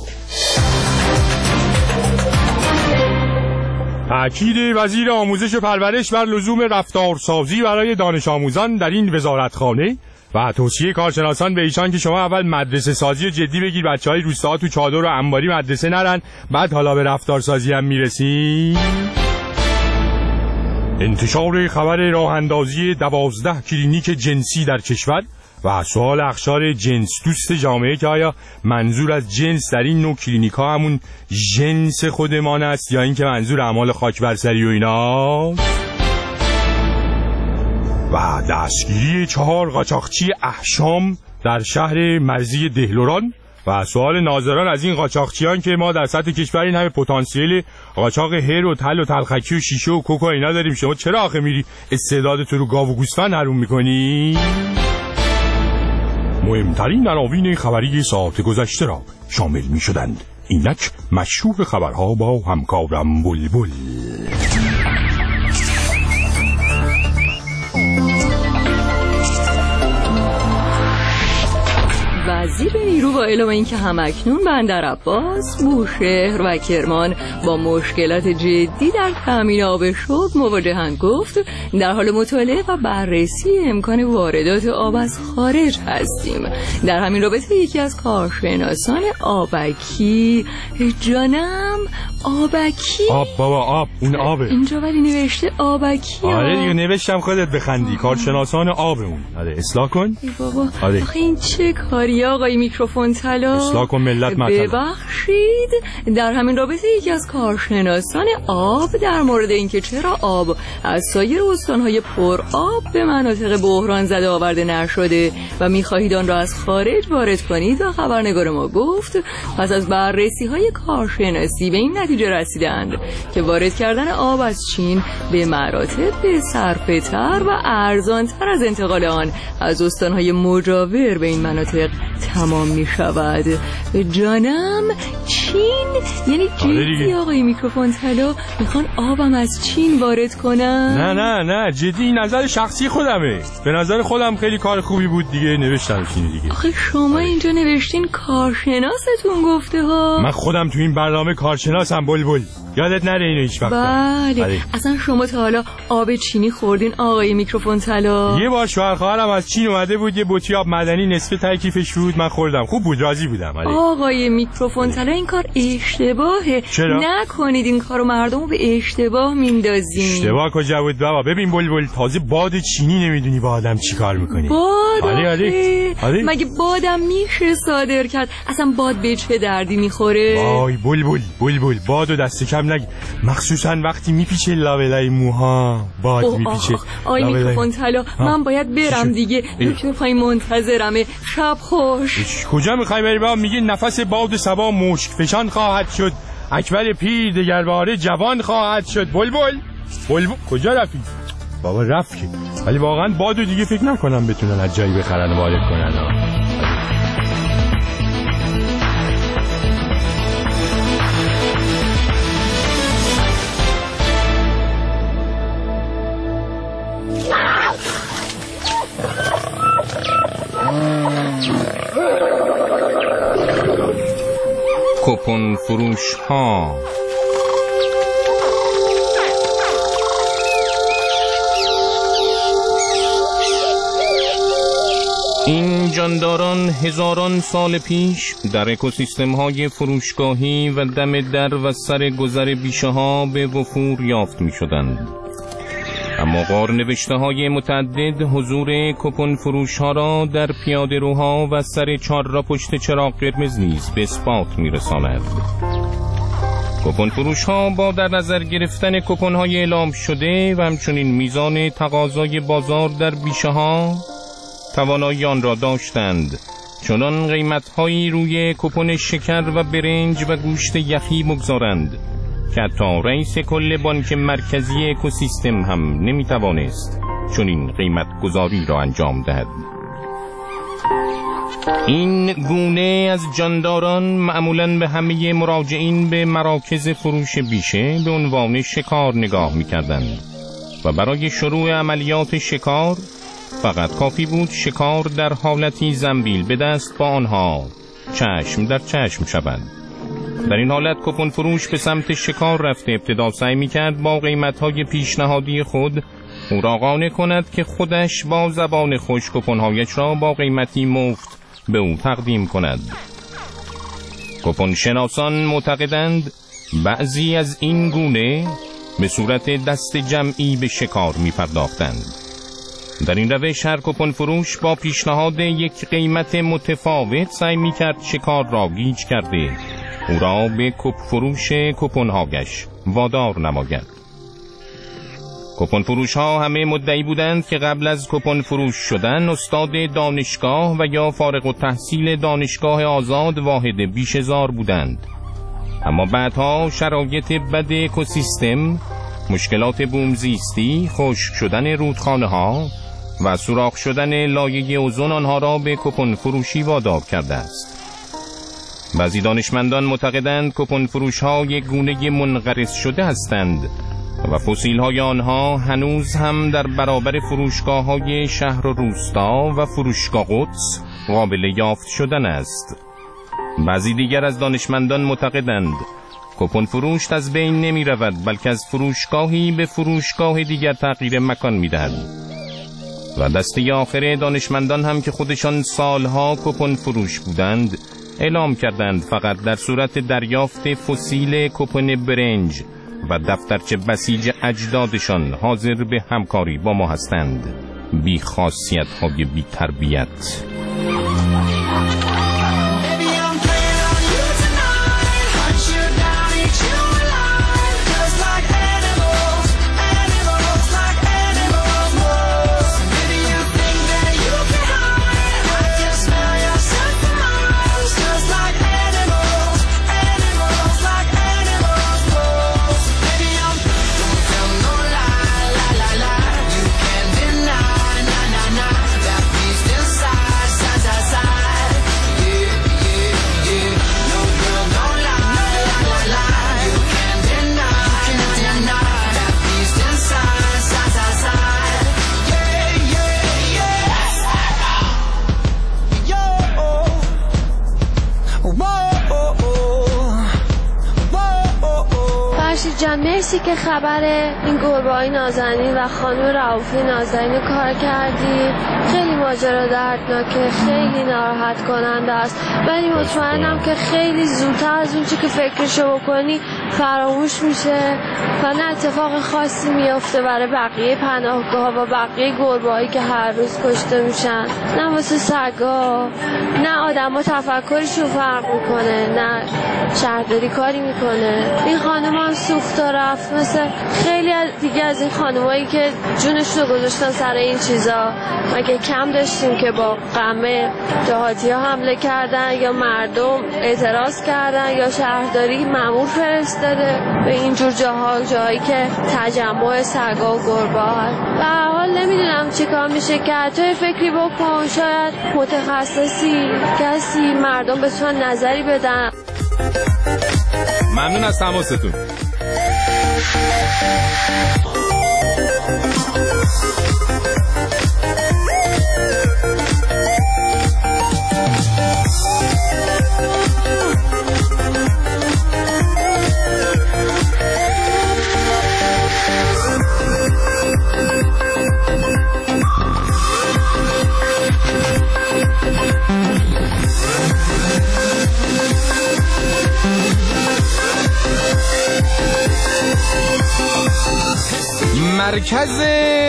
تأکید وزیر آموزش و پرورش بر لزوم رفتارسازی برای دانش آموزان در این وزارتخانه و توصیه کارشناسان به ایشان که شما اول مدرسه سازی جدی بگیر، بچهای روستاها تو چادر و انباری مدرسه نرن، بعد حالا به رفتارسازی هم میرسیم. انتشار خبر راه اندازی دوازده کلینیک جنسی در کشور و سوال اخشار جنس دوست جامعه که آیا منظور از جنس در این نوع کلینیک ها همون جنس خودمان است یا اینکه منظور اعمال خاک برسری و اینا. و دستگیری چهار قاچاقچی احشام در شهر مرزی دهلوران و سوال ناظران از این قاچاقچیان که ما در سطح کشور این همه پتانسیل قاچاق هر و تل و تلخکی و شیشه و کوکا اینا داریم، شما چرا آخه میری استعداد تو رو گاو و گوسفند حروم میکنی؟ مهمترین عناوین خبری ساعت گذشته را شامل میشدند. اینک مشروع خبرها با همکارم بلبل. وزیر نیرو با اعلام اینکه همکنون بندرعباس، بوشهر و کرمان با مشکلات جدی در تامین آب شرب مواجهند، گفت در حال مطالعه و بررسی امکان واردات آب از خارج هستیم. در همین رابطه یکی از کارشناسان آبکی، جانم آبکی، آب بابا آب، اون آبه اینجا ولی نوشته آبکی. آره دیگه نوشتم خودت بخندی. کارشناسان آب اون. آره اصلاح کن. ای بابا آره. آخه این چه کاری داری آقای میکروفون طلا؟ اصلاح کن ملت مطلب. ببخشید، در همین رابطه یکی از کارشناسان آب در مورد اینکه چرا آب از سایر استانهای پر آب به مناطق بحران زده آورده نشده و میخواهید آن را از خارج وارد کنید و خبرنگار ما گفت پس از بررسی های کارشناسی به این نتیجه رسیدند که وارد کردن آب از چین به مراتب صرفه تر و ارزان تر از انتقال آن از استانهای مجاور به این مناطق تمام می شود. جانم چین یعنی جدی آقای میکروفون طلا میخوان آبم از چین وارد کنن؟ نه نه نه جدی، نظر شخصی خودمه. به نظر خودم خیلی کار خوبی بود دیگه، نوشتم چینی دیگه. آخه شما اینجا نوشتین کارشناستون گفته ها. من خودم تو این برنامه کارشناسم بلبل، یادت نره اینو هیچ وقت. بله. بله اصلا شما تا حالا آب چینی خوردین آقای میکروفون طلا؟ یه بار شوهر خواهرم از چین اومده بود، یه بطری آب معدنی نصف تکلیفش بود، من خوردم، خوب بود، راضی بودم. بله. آقای میکروفون طلا این کار اشتباهه. چرا؟ نکنید این کارو، مردمو به اشتباه میندازین. اشتباه کجا بود بابا؟ ببین بلبل، تازه باد چینی نمیدونی با آدم چی کار میکنی. باد؟ آلی آلی. آلی. مگه بادم میشه صادر کرد؟ اصلا باد به چه دردی میخوره؟ وای بلبل بلبل، بادو دست کم نگی، مخصوصا وقتی میپیچه لابلای موها باد میپیچه. آقای میکروفون طلا من باید برم دیگه، دکتر پای منتظرمه. شب خوش. کجا میخوای بری بابا؟ میگه نفس باد صبا مشک فشان خواهد شد، اکبر پیر دگرباره جوان خواهد شد. بلبل بلبل کجا رفتی؟ بابا رفت که، ولی واقعا بادو دیگه فکر نکنم بتونن از جایی بخرن و وارد کنن ها. کوپن فروش ها. این جانداران هزاران سال پیش در اکوسیستم های فروشگاهی و دم در و سر گذر بیشه ها به وفور یافت می شدند. اما غار نوشته های متعدد حضور کوپن فروش ها را در پیاده روها و سر چار را پشت چراغ قرمز نیز به اثبات می رساند. کوپن فروش ها با در نظر گرفتن کوپن های اعلام شده و همچنین میزان تقاضای بازار در بیشه ها توانایی آن را داشتند چنان قیمت هایی روی کوپن شکر و برنج و گوشت یخی بگذارند که حتی رئیس کل بانک مرکزی اکوسیستم هم نمیتوانست چون این قیمت گذاری را انجام دهد. این گونه از جانداران معمولاً به همه مراجعین به مراکز فروش بیشه به عنوان شکار نگاه میکردند و برای شروع عملیات شکار فقط کافی بود شکار در حالتی زنبیل به دست با آنها چشم در چشم شوند. در این حالت کوپن فروش به سمت شکار رفته ابتدا سعی می‌کرد با قیمت‌های پیشنهادی خود او را قانع کند که خودش با زبان خوش کوپن‌هایش را با قیمتی مفت به او تقدیم کند. کوپن شناسان معتقدند بعضی از این گونه به صورت دست جمعی به شکار می‌پرداختند. در این روش هر کوپن فروش با پیشنهاد یک قیمت متفاوت سعی می‌کرد شکار را گیج کرده او را به کوپ فروش کوپن‌هایش وادار نماید. کوپن فروش ها همه مدعی بودند که قبل از کوپن فروش شدن استاد دانشگاه و یا فارغ التحصیل دانشگاه آزاد واحد بیشه‌زار بودند. اما بعدها شرایط بد اکوسیستم، مشکلات بومزیستی، خشک شدن رودخانه ها و سوراخ شدن لایه اوزون آنها را به کوپن فروشی وادار کرده است. بعضی دانشمندان معتقدند کوپن فروش ها یک گونه منقرض شده هستند و فسیل های آنها هنوز هم در برابر فروشگاه های شهر و روستا و فروشگاه قدس قابل یافت شدن است. بعضی دیگر از دانشمندان معتقدند کوپن فروش از بین نمی رود بلکه از فروشگاهی به فروشگاه دیگر تغییر مکان می دهد. و دسته آخر دانشمندان هم که خودشان سالها کوپن فروش بودند اعلام کردند فقط در صورت دریافت فسیل کوپن برنج و دفترچه بسیج اجدادشان حاضر به همکاری با ما هستند. بی خاصیت های بی تربیت. جان مرسی که خبر این گربه‌های نازنین و خانم رؤوفی نازنین رو کار کردی. خیلی ماجرا دردناکه، خیلی ناراحت کننده است، ولی مطمئنم که خیلی زودتر از اون چی که فکرشو بکنی فراموش میشه و نه اتفاق خاصی میافته برای بقیه پناهگاه و بقیه گربه‌هایی که هر روز کشته میشن. نه واسه سگا، نه آدما تفکرشون فرق میکنه، نه شهرداری کاری میکنه. این خانم هم سوخت و رفت مثل خیلی دیگه از این خانمایی که جونشون رو گذاشتن سر این چیزا. مگه کم داشتیم که با قمه دهاتی ها حمله کردن یا مردم اعتراض کردن یا شهرداری مأمور فرستاده به اینجور جاها، جایی که تجمع سگا و گربه هست. به هر حال نمیدونم چی کار میشه کرد. تو فکری بکن، شاید متخصصی کسی مردم بتونن نظری بدن. ممنون از تماستون. مرکز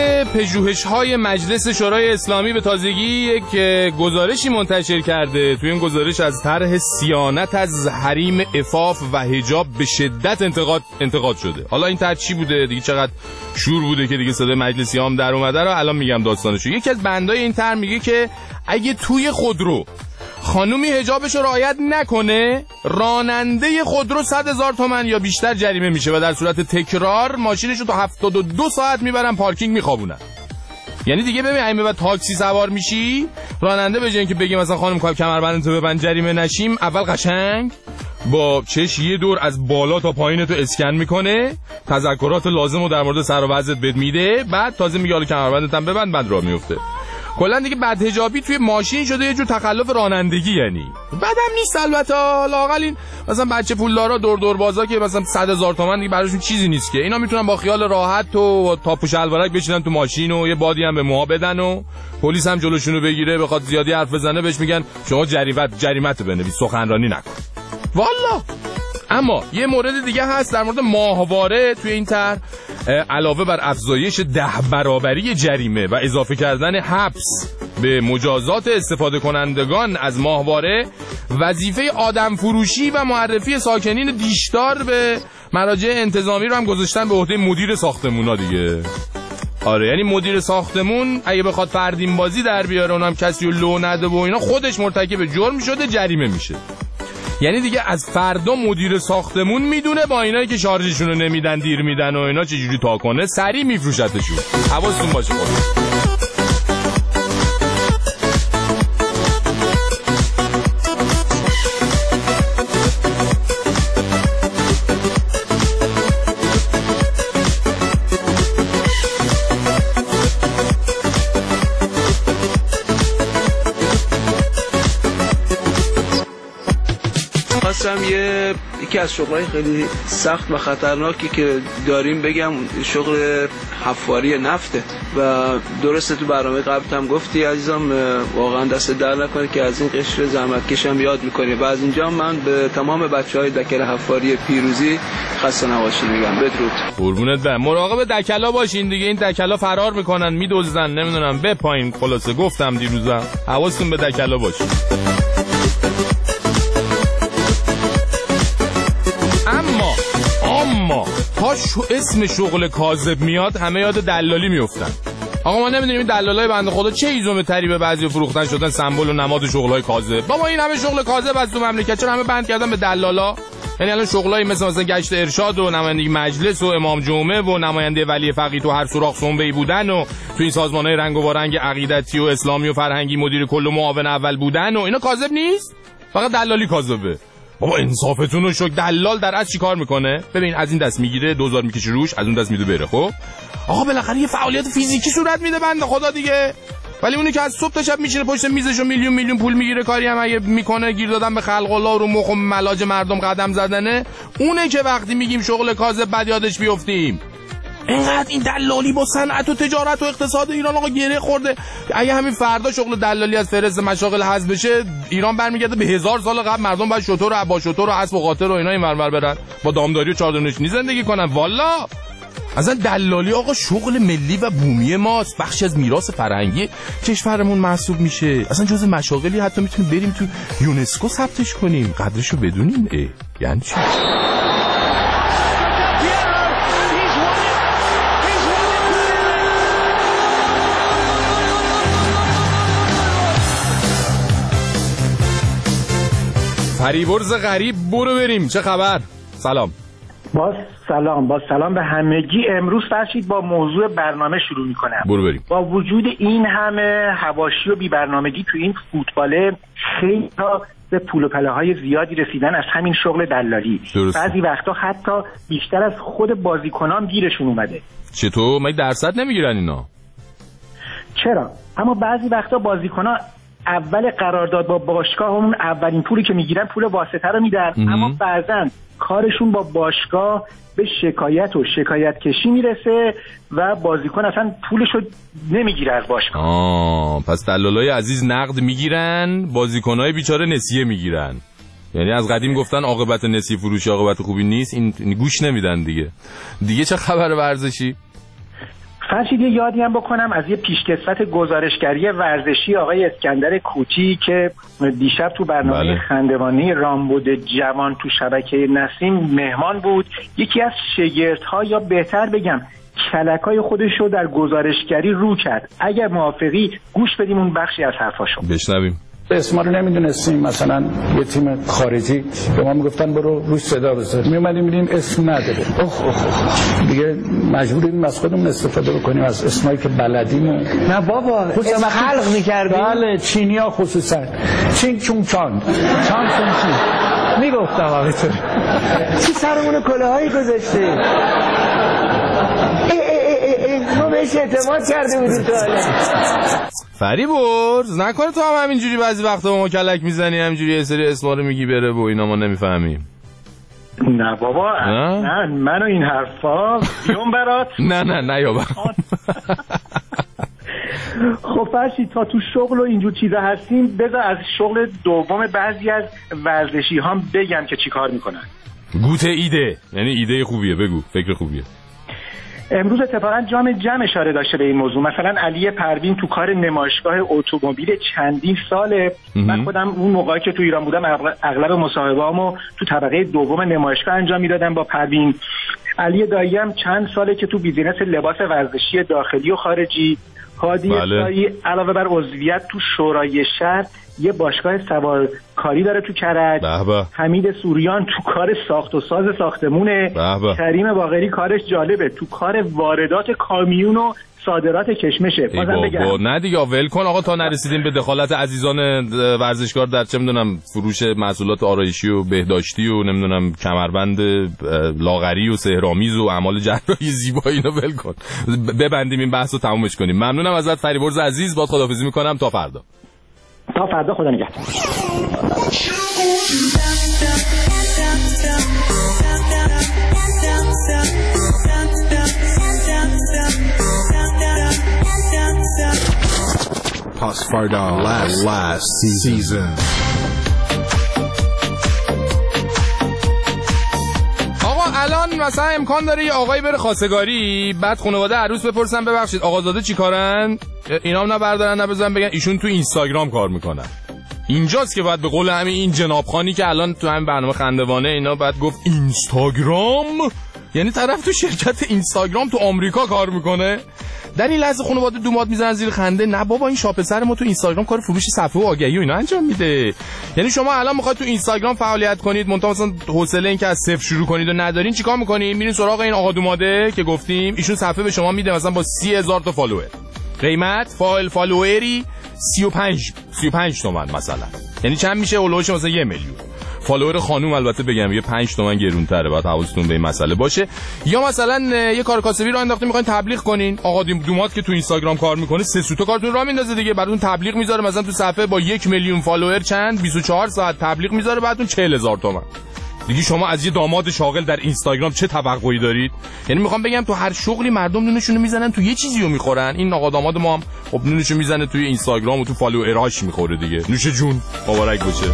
پژوهش‌های مجلس شورای اسلامی به تازگی یک گزارشی منتشر کرده. توی این گزارش از طرح صیانت از حریم عفاف و حجاب به شدت انتقاد انتقاد شده. حالا این طرح چی بوده دیگه، چقدر شور بوده که دیگه صدای مجلسی هم در اومده رو الان میگم داستانشو. یکی از بندای این طرح میگه که اگه توی خودرو خانومی حجابش رو رعایت نکنه، راننده خودرو صد هزار تومان یا بیشتر جریمه میشه و در صورت تکرار ماشینش رو تا هفتاد و دو ساعت میبرن پارکینگ میخوابونن. یعنی دیگه ببین اگه بعد تاکسی سوار میشی، راننده به جای اینکه بگه مثلا خانم کمربندتو ببند جریمه نشیم، اول قشنگ با چش یه دور از بالا تا پایین تو اسکن میکنه، تذکرات لازم رو در مورد سر و وضعت بهت میده، بعد تازه میگه حالا کمربندت هم ببند، بعد راه میفته. کلا دیگه بدحجابی توی ماشین شده یه جور تخلف رانندگی. یعنی بدم نیست البته، لااقل این مثلا بچه پولدارا دور دور بازا که مثلا صد هزار تومان دیگه براشون چیزی نیست که اینا میتونن با خیال راحت و تاپ و شلوارک بشینن تو ماشین و یه بادی هم به موها بدن و پلیس هم جلوشونو بگیره بخواد زیادی حرف بزنه بهش میگن شما جریمت جریمت بنویس، سخنرانی نکن. والا اما یه مورد دیگه هست در مورد ماهواره توی این طرح. علاوه بر افزایش ده برابری جریمه و اضافه کردن حبس به مجازات استفاده کنندگان از ماهواره، وظیفه آدم فروشی و معرفی ساکنین دیشدار به مراجع انتظامی رو هم گذاشتن به عهده مدیر ساختمونا دیگه. آره یعنی مدیر ساختمون اگه بخواد فردین بازی در بیاره اونم کسی رو لو نده و اینا، خودش مرتکب جرم شده، جریمه میشه. یعنی دیگه از فردا مدیر ساختمون میدونه با اینایی که شارژشون رو نمیدن دیر میدن و اینا چجوری تا کنه، سریع میفروشتشون. حواستون باشه خودتون. یه یکی از شغلای خیلی سخت و خطرناکی که داریم بگم شغل حفاری نفته و درسته تو برنامه قبل هم گفتی عزیزم، واقعا دست در نکنه که از این قشر زحمتکش هم یاد میکنی و از اینجا من به تمام بچهای دکل حفاری پیروزی خسته نباشید میگم. بدرود. قربونت برم. مراقب دکلا باشین دیگه، این دکلا فرار میکنن میدزدن نمیدونم به پایین. خلاصه گفتم دیروزم حواستون به دکلا باشه. اما اما تا شو اسم شغل کاذب میاد همه یاد دلالی میافتن. آقا ما نمیدونیم این دلالای بنده خدا چه ایزوم تری به بعضی فروختن شدن سمبل و نماد شغلای کاذب. بابا این همه شغل کاذب از تو مملکت چرا همه بند کردن به دلالا؟ یعنی الان شغلای مثل مثلا گشت ارشاد و نمایندگی مجلس و امام جمعه و نماینده ولی فقیه تو هر سوراخ سنبه‌ای بودن و تو این سازمان‌های رنگ و رنگ عقیدتی و اسلامی و فرهنگی مدیر کل و معاون اول بودن و اینا کاذب نیست؟ فقط دلالی کاذبه. بابا انصافتون رو شک. دلال در اصل چی کار میکنه؟ ببین از این دست میگیره دوزار میکشه روش، از اون دست میده بره. خب آقا بالاخره یه فعالیت فیزیکی صورت میده بنده خدا دیگه. ولی اونی که از صبح تا شب میشینه پشت میزش و میلیون میلیون پول میگیره، کاری هم اگه میکنه گیر دادن به خلق الله رو مخ و ملاج مردم قدم زدنه، اونه که وقتی میگیم شغل کاذب بد یادش بیافتیم. اینقدر این دلالی با صنعت و تجارت و اقتصاد ایران آقا گره خورده. اگه همین فردا شغل دلالی از فهرست مشاغل حذف بشه، ایران برمیگرده به هزار سال قبل. مردم باید شتر و عبا شتر و اسب و قاطر و اینا این ور برن با دامداری و چهاردونشینی زندگی کنن. والا اصلا دلالی آقا شغل ملی و بومی ماست، بخشی از میراث فرهنگی کشورمون محسوب میشه. اصلا جزء مشاغلی حتی میتونیم بریم تو یونسکو ثبتش کنیم، قدرشو بدونیم. اه یعنی چی؟ فریبرز غریب برو بریم. چه خبر؟ سلام. باز سلام باز سلام به همگی. امروز فرشید با موضوع برنامه شروع میکنم. برو بریم. با وجود این همه حواشی و بی برنامگی تو این فوتباله، خیلی ها به پول و پله های زیادی رسیدن از همین شغل دلالی. بعضی وقتا حتی بیشتر از خود بازیکنان گیرشون اومده. چطور؟ مگه درصد نمیگیرن اینا؟ چرا؟ اما بعضی وقتا بازیکنان اول قرارداد با باشگاه همون اولین پولی که میگیرن پول واسطه رو میدن، اما بعضن کارشون با باشگاه به شکایت و شکایت کشی میرسه و بازیکن اصلا پولشو نمیگیره از باشگاه. آه پس دلالای عزیز نقد میگیرن، بازیکنای بیچاره نسیه میگیرن. یعنی از قدیم گفتن عاقبت نسیه فروشی عاقبت خوبی نیست، این گوش نمیدن دیگه. دیگه چه خبر ورزشی؟ فرشید یه یادی هم بکنم از یه پیشکسوت گزارشگری ورزشی آقای اسکندر کوچی که دیشب تو برنامه بله. خندوانی رامبد جوان تو شبکه نسیم مهمان بود. یکی از شگردها یا بهتر بگم کلکای خودش رو در گزارشگری رو کرد. اگر موافقی گوش بدیم اون بخشی از حرفاشو. بشنویم. اسما رو نمیدونستیم، مثلا یه تیم خارجی به ما میگفتن برو روش صدا بذار، میومدیم میدیم اسم نداره. اوه اوه اوه دیگه مجبوریم از خودمون استفاده بکنیم از اسمایی که بلدیم. نه بابا اسم خلق میکردیم. بله چینیا خصوصا چین چون چان چان چون چین میگفتم همینطور. چی سرمون کلاهایی گذاشته؟ ما بهش اعتماد کرده بودیم تو حالا. فریبرز نکنه تو هم همینجوری بعضی وقتا با ما کلک میزنی، همینجوری یه سری اسما رو میگی بره و اینا ما نمیفهمیم. نه بابا نه منو این حرفا بیون برات. نه نه نه یا خب فرشید تا تو شغل و اینجور چیزا هستیم، بذار از شغل دوم بعضی از ورزشی هم بگم که چی کار میکنن. گوته ایده، یعنی ایده خوبیه، بگو فکر خوبیه. امروز اتفاقا جام جم اشاره داشته به این موضوع. مثلا علی پروین تو کار نمایشگاه اتومبیل چندین ساله. من خودم اون موقعی که تو ایران بودم اغلب مصاحبه‌امو تو طبقه دوم نمایشگاه انجام میدادم با پروین. علی داییم چند ساله که تو بیزینس لباس ورزشی داخلی و خارجی. هادی اسایی علاوه بر عضویت تو شورای شهر یه باشگاه سوارکاری داره تو کرج. حمید سوریان تو کار ساخت و ساز ساختمونه. کریم باقری کارش جالبه، تو کار واردات کامیون و صادرات کشمشه. بازم بگم نه دیگه ول کن آقا تا نرسیدیم به دخالت عزیزان ورزشکار در چه میدونم فروش محصولات آرایشی و بهداشتی و نمیدونم کمربند لاغری و سحرآمیز و اعمال جراحی زیبایی. اینو ول کن، ببندیم این بحثو تمومش کنیم. ممنونم ازت فریبرز عزیز، باهات خداحافظی میکنم تا فردا. تا فردا، خدا نگهدار. Pasfarda last last season. آقا الان مثلا امکان داره یه آقایی بره خواستگاری، بعد خانواده عروس بپرسن ببخشید آقازاده چی کارن؟ اینا هم نه بردارن نه بزنن بگن ایشون تو اینستاگرام کار میکنن. اینجاست که باید به قول همین این جناب خانی که الان تو همین برنامه خندوانه اینا بعد گفت اینستاگرام، یعنی طرف تو شرکت اینستاگرام تو آمریکا کار میکنه. در این لحظه خانواده دومات میزنن زیر خنده. نه بابا این شاپ سر ما تو اینستاگرام کار فروش صفحه و آگهی و اینا انجام میده. یعنی شما الان میخواید تو اینستاگرام فعالیت کنید، منتها مثلا حوصله این که از صفر شروع کنید و ندارین، چیکار میکنین؟ میرین سراغ این آقا دوماده که گفتیم، ایشون صفحه به شما میده مثلا با سی هزار تا فالوور. قیمت فایل فالووری سی و پنج تومن مثلا. یعنی چند میشه؟ اولوش مثلا یه میلیون. فالوور خانوم البته بگم یه پنج تومن گرونتره، باید حواستون به این مسئله باشه. یا مثلا یه کار کاسبی رو انداختین میخواین تبلیغ کنین، آقا دومات که تو اینستاگرام کار میکنه سه سوتا کارتون راه میندازه دیگه، بعدون تبلیغ میذاره مثلا تو صفحه با یک میلیون فالوور چند بیست و چهار ساعت تبلیغ میذاره، بعدون چهل هزار تومن. دیگه شما از یه داماد شاغل در اینستاگرام چه توقعی دارید؟ یعنی میخوام بگم تو هر شغلی مردم نونشونو میزنن تو یه چیزیو میخورن. این آقا داماد ما هم خب نونشو میزنه توی اینستاگرام و تو فالووراش میخوره دیگه. نوش جون، مبارک باشه.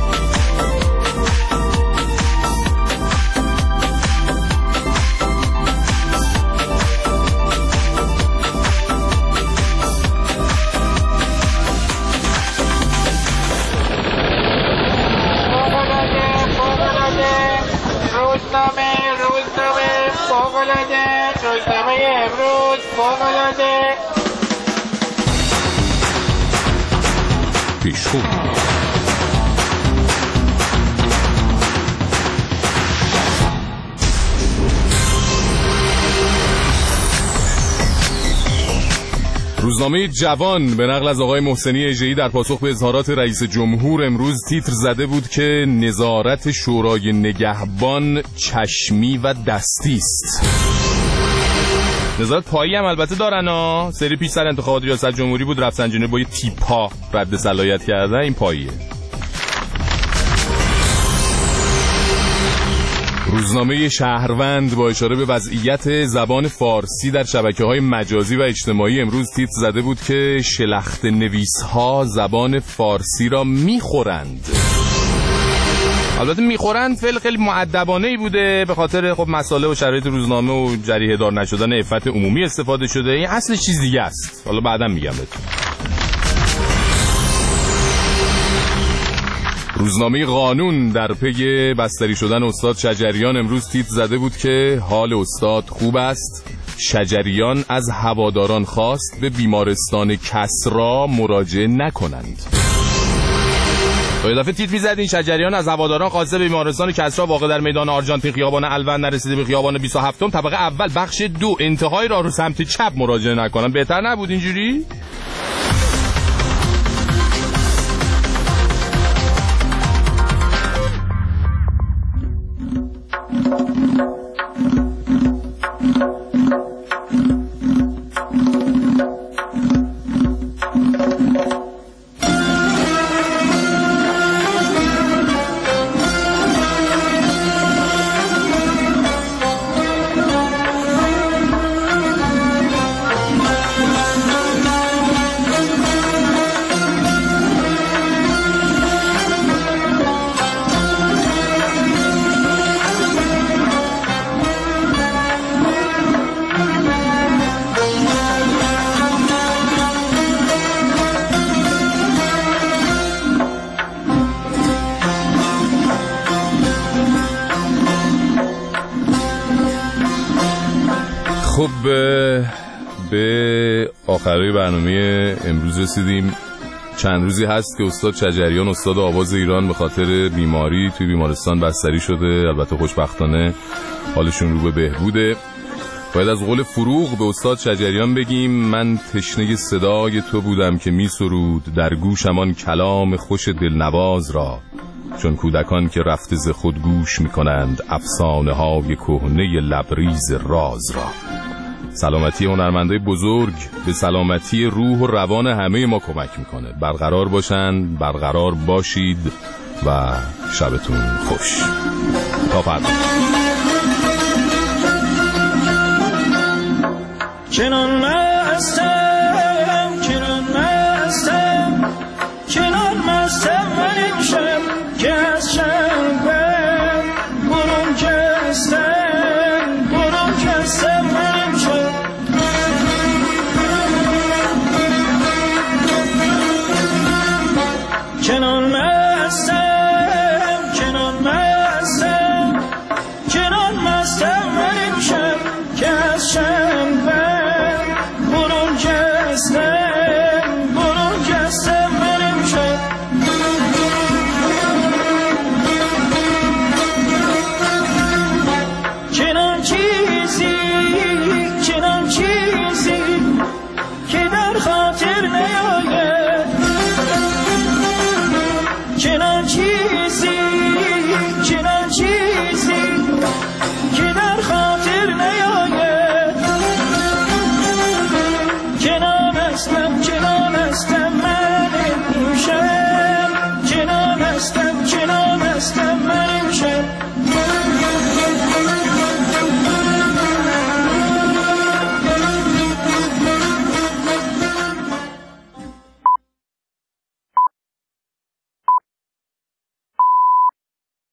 پیشخو روزنامه جوان به نقل از آقای محسنی اژه‌ای در پاسخ به اظهارات رئیس جمهور امروز تیتر زده بود که نظارت شورای نگهبان چشمی و دستی است. نظارت پایی هم البته دارن ها. سری پیش سر انتخابات ریاست جمهوری بود، رفسنجانی با یه تیپا رد صلاحیت کرده، این پاییه. روزنامه شهروند با اشاره به وضعیت زبان فارسی در شبکه‌های مجازی و اجتماعی امروز تیتر زده بود که شلخته نویس‌ها زبان فارسی را میخورند. البته میخورند فعل خیلی مؤدبانه‌ای بوده، به خاطر خب مسائل و شرایط روزنامه و جریحه دار نشدن عفت عمومی استفاده شده. این اصل چیز دیگه است، حالا بعداً میگم بهتون. روزنامه قانون در پی بستری شدن استاد شجریان امروز تیتر زده بود که حال استاد خوب است. شجریان از هواداران خواست به بیمارستان کسری مراجعه نکنند. تا یه دفعه تیتر می‌زدین شجریان از هواداران خواسته به بیمارستان کسری واقع در میدان آرژانتین خیابان الون نرسیده به خیابان بیست و هفتم طبقه اول بخش دو انتهای راه رو سمت چپ مراجعه نکنن. بهتر نبود اینجوری؟ خب به آخرای برنامه امروز رسیدیم. چند روزی هست که استاد شجریان استاد آواز ایران به خاطر بیماری توی بیمارستان بستری شده. البته خوشبختانه حالشون رو به بهبوده. باید از قول فروغ به استاد شجریان بگیم من تشنه صدای تو بودم که می سرود در گوشمان کلام خوش دلنواز را، چون کودکان که رفته ز خود گوش می کنند افسانه های کهنه لبریز راز را. سلامتی هنرمندای بزرگ به سلامتی روح و روان همه ما کمک میکنه. برقرار باشن، برقرار باشید و شبتون خوش. تا فردا. چنان